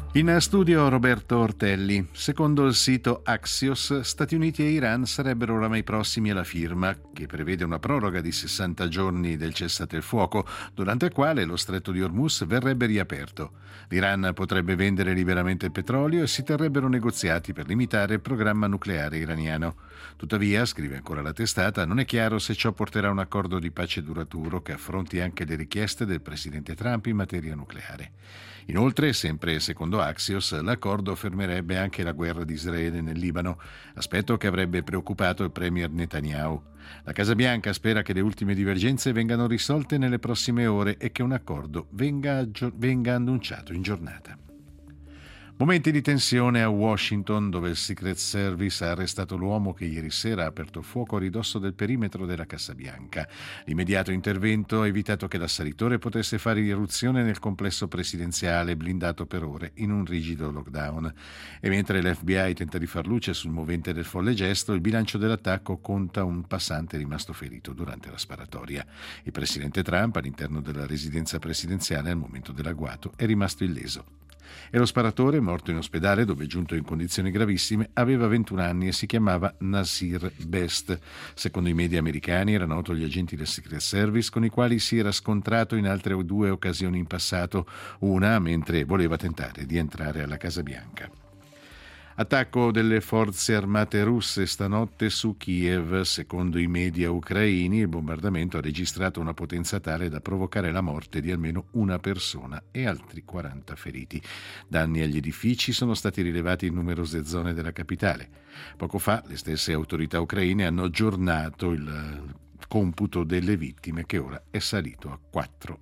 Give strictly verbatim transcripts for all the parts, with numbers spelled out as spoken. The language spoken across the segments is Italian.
In studio Roberto Ortelli. Secondo il sito Axios, Stati Uniti e Iran sarebbero oramai prossimi alla firma, che prevede una proroga di sessanta giorni del cessate il fuoco, durante il quale lo stretto di Hormuz verrebbe riaperto. L'Iran potrebbe vendere liberamente il petrolio e si terrebbero negoziati per limitare il programma nucleare iraniano. Tuttavia, scrive ancora la testata, non è chiaro se ciò porterà a un accordo di pace duraturo che affronti anche le richieste del presidente Trump in materia nucleare. Inoltre, sempre secondo Axios, l'accordo fermerebbe anche la guerra di Israele nel Libano, aspetto che avrebbe preoccupato il premier Netanyahu. La Casa Bianca spera che le ultime divergenze vengano risolte nelle prossime ore e che un accordo venga, venga annunciato in giornata. Momenti di tensione a Washington, dove il Secret Service ha arrestato l'uomo che ieri sera ha aperto fuoco a ridosso del perimetro della Casa Bianca. L'immediato intervento ha evitato che l'assalitore potesse fare irruzione nel complesso presidenziale, blindato per ore in un rigido lockdown. E mentre l'F B I tenta di far luce sul movente del folle gesto, il bilancio dell'attacco conta un passante rimasto ferito durante la sparatoria. Il presidente Trump, all'interno della residenza presidenziale al momento dell'agguato, è rimasto illeso. E lo sparatore, morto in ospedale dove è giunto in condizioni gravissime, aveva ventuno anni e si chiamava Nasir Best. Secondo i media americani era noto agli agenti del Secret Service con i quali si era scontrato in altre due occasioni in passato, una mentre voleva tentare di entrare alla Casa Bianca. Attacco delle forze armate russe stanotte su Kiev. Secondo i media ucraini, il bombardamento ha registrato una potenza tale da provocare la morte di almeno una persona e altri quaranta feriti. Danni agli edifici sono stati rilevati in numerose zone della capitale. Poco fa le stesse autorità ucraine hanno aggiornato il computo delle vittime, che ora è salito a quattro.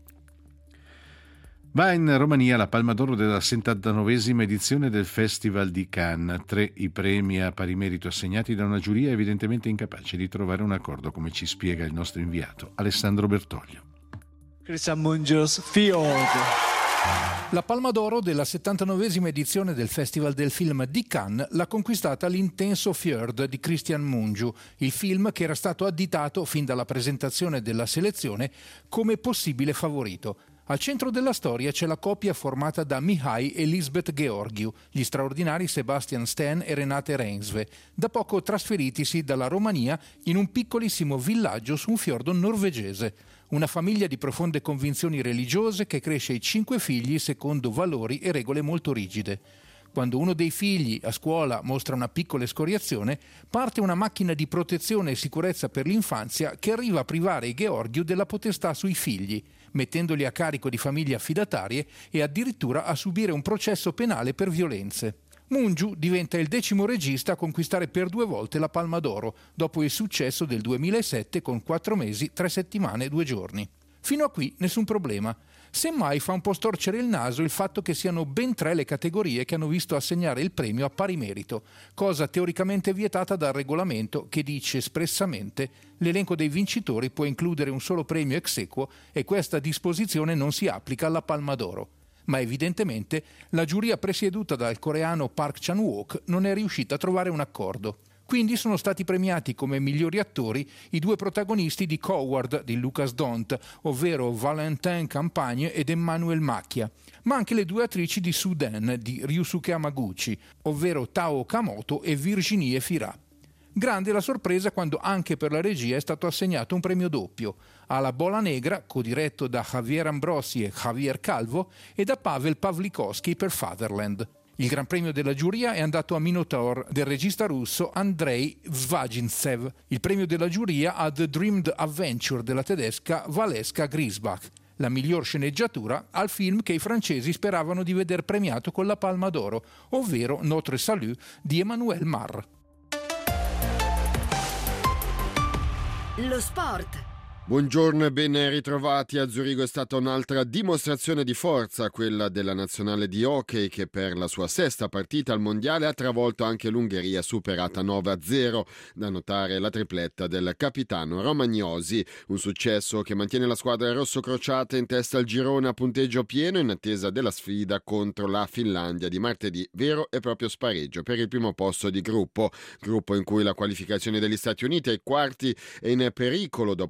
Va in Romania la Palma d'Oro della settantanovesima edizione del Festival di Cannes. Tre i premi a pari merito assegnati da una giuria evidentemente incapace di trovare un accordo, come ci spiega il nostro inviato Alessandro Bertoglio. Christian Mungius, Fjord. La Palma d'Oro della settantanovesima edizione del Festival del Film di Cannes l'ha conquistata l'intenso Fjord di Christian Mungiu, il film che era stato additato fin dalla presentazione della selezione come possibile favorito. Al centro della storia c'è la coppia formata da Mihai e Lisbeth Georgiou, gli straordinari Sebastian Stan e Renate Reinsve, da poco trasferitisi dalla Romania in un piccolissimo villaggio su un fiordo norvegese. Una famiglia di profonde convinzioni religiose che cresce i cinque figli secondo valori e regole molto rigide. Quando uno dei figli a scuola mostra una piccola escoriazione, parte una macchina di protezione e sicurezza per l'infanzia che arriva a privare i Georgiou della potestà sui figli, mettendoli a carico di famiglie affidatarie e addirittura a subire un processo penale per violenze. Mungiu diventa il decimo regista a conquistare per due volte la Palma d'Oro, dopo il successo del duemilasette con quattro mesi, tre settimane e due giorni. Fino a qui nessun problema. Semmai fa un po' storcere il naso il fatto che siano ben tre le categorie che hanno visto assegnare il premio a pari merito, cosa teoricamente vietata dal regolamento che dice espressamente l'elenco dei vincitori può includere un solo premio ex aequo e questa disposizione non si applica alla Palma d'Oro. Ma evidentemente la giuria presieduta dal coreano Park Chan-wook non è riuscita a trovare un accordo. Quindi sono stati premiati come migliori attori i due protagonisti di Coward di Lucas Dont, ovvero Valentin Campagne ed Emmanuel Macchia, ma anche le due attrici di Sudan di Ryusuke Hamaguchi, ovvero Tao Okamoto e Virginie Fira. Grande la sorpresa quando anche per la regia è stato assegnato un premio doppio, alla Bola Negra, codiretto da Javier Ambrosi e Javier Calvo, e da Pavel Pavlikovsky per Fatherland. Il gran premio della giuria è andato a Minotaur del regista russo Andrei Zvagintsev, il premio della giuria a The Dreamed Adventure della tedesca Valeska Griesbach, la miglior sceneggiatura al film che i francesi speravano di veder premiato con la Palma d'Oro, ovvero Notre Salut di Emmanuel Marr. Lo sport. Buongiorno e ben ritrovati. A Zurigo è stata un'altra dimostrazione di forza, quella della nazionale di hockey che per la sua sesta partita al mondiale ha travolto anche l'Ungheria, superata nove a zero. Da notare la tripletta del capitano Romagnosi, un successo che mantiene la squadra rossocrociata in testa al girone a punteggio pieno in attesa della sfida contro la Finlandia di martedì, vero e proprio spareggio per il primo posto di gruppo, gruppo in cui la qualificazione degli Stati Uniti ai quarti è in pericolo dopo la sconfitta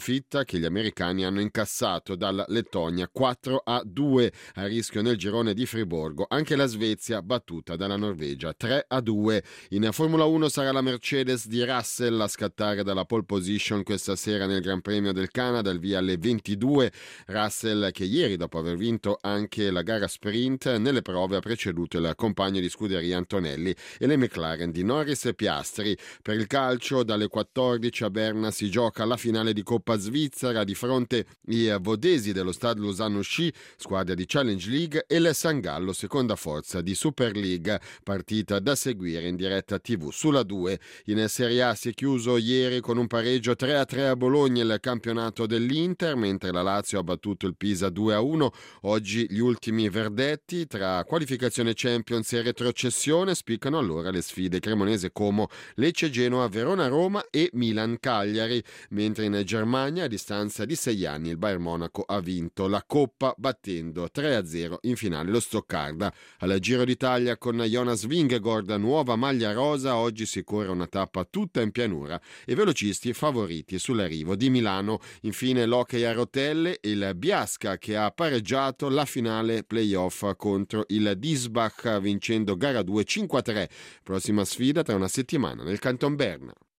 sconfitta che gli americani hanno incassato dalla Lettonia quattro a due, a rischio nel girone di Friburgo. Anche la Svezia battuta dalla Norvegia tre a due. In Formula uno sarà la Mercedes di Russell a scattare dalla pole position questa sera nel Gran Premio del Canada, il via alle ventidue. Russell che ieri, dopo aver vinto anche la gara sprint, nelle prove ha preceduto il compagno di scuderia Antonelli e le McLaren di Norris e Piastri. Per il calcio, dalle quattordici a Berna si gioca la finale di Coppa Svizzera, di fronte i vodesi dello Stade Lausanne Sci, squadra di Challenge League, e il San Gallo, seconda forza di Super League, partita da seguire in diretta tivù sulla due. In Serie A si è chiuso ieri con un pareggio tre a tre a Bologna il campionato dell'Inter, mentre la Lazio ha battuto il Pisa due a uno. Oggi gli ultimi verdetti tra qualificazione Champions e retrocessione. Spiccano allora le sfide Cremonese Como, Lecce Genoa, Verona Roma e Milan Cagliari, mentre in Germania a distanza di sei anni il Bayern Monaco ha vinto la Coppa battendo tre a zero in finale lo Stoccarda. Al Giro d'Italia con Jonas Vingegaard, nuova maglia rosa, oggi si corre una tappa tutta in pianura e velocisti favoriti sull'arrivo di Milano. Infine l'hockey a rotelle, il Biasca che ha pareggiato la finale playoff contro il Diesbach vincendo gara due cinque a tre. Prossima sfida tra una settimana nel Canton Berna.